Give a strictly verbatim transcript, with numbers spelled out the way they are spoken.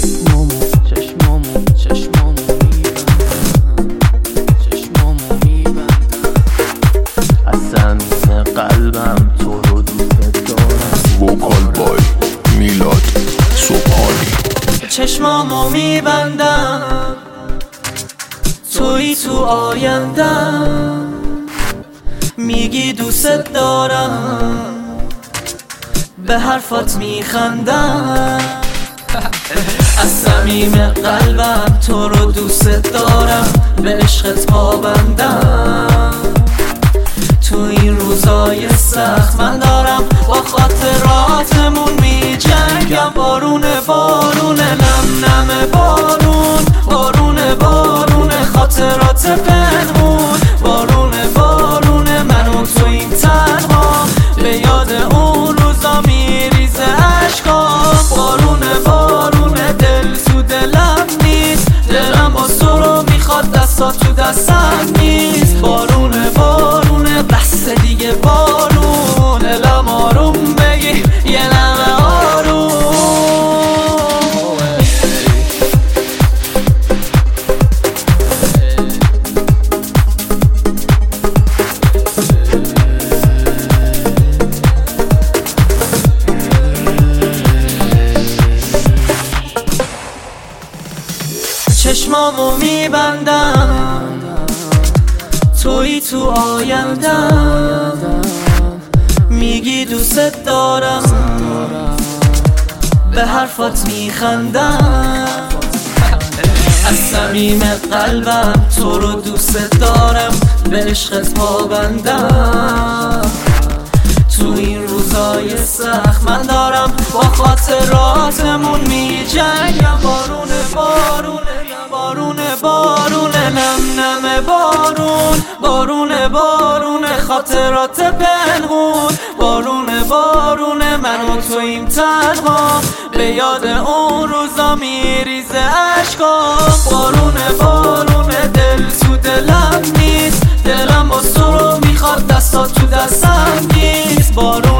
چشمامو چشمامو چشمامو میبندم چشمامو میبندم از صمیم قلبم تو رو دوست دارم. وکال بای میلاد صبحانی. چشمامو میبندم تویی تو آیندم، میگی دوست دارم به حرفات میخندم. از صمیم قلبم تو رو دوست دارم، به عشقت پابندم. تو این روزای سخت من دارم با خاطراتمون میجنگم. بارونه بارونه نم نم بارون، بارونه بارونه خاطرات پنهون. بارونه بارونه من و تو این تنها، به یاد اون روزا میریزه عشقام. بارونه بارونه دل تو دلم نیست، دلم با تو رو میخواد دستا تو دستم نیست. بارونه بارونه بس دیگه بارون، دلم آروم بگی یه نمه آروم. چشمامو میبندم تویی تو آیندم، میگی دوست دارم به حرفات میخندم. از صمیم قلبم تو رو دوست دارم، به عشقت پابندم. تو این روزای سخت من دارم با خاطراتمون میجنگم. بارونه بارونه بارونه بارونه نم نم بارون، بارونه بارونه خاطرات پنهون. بارونه بارونه من و توییم تنها، به یاد اون روزا میریزه عشقام. بارونه بارونه دل تو دلم نیست، دلم با تو رو میخواد دستا تو دستم نیست. بارونه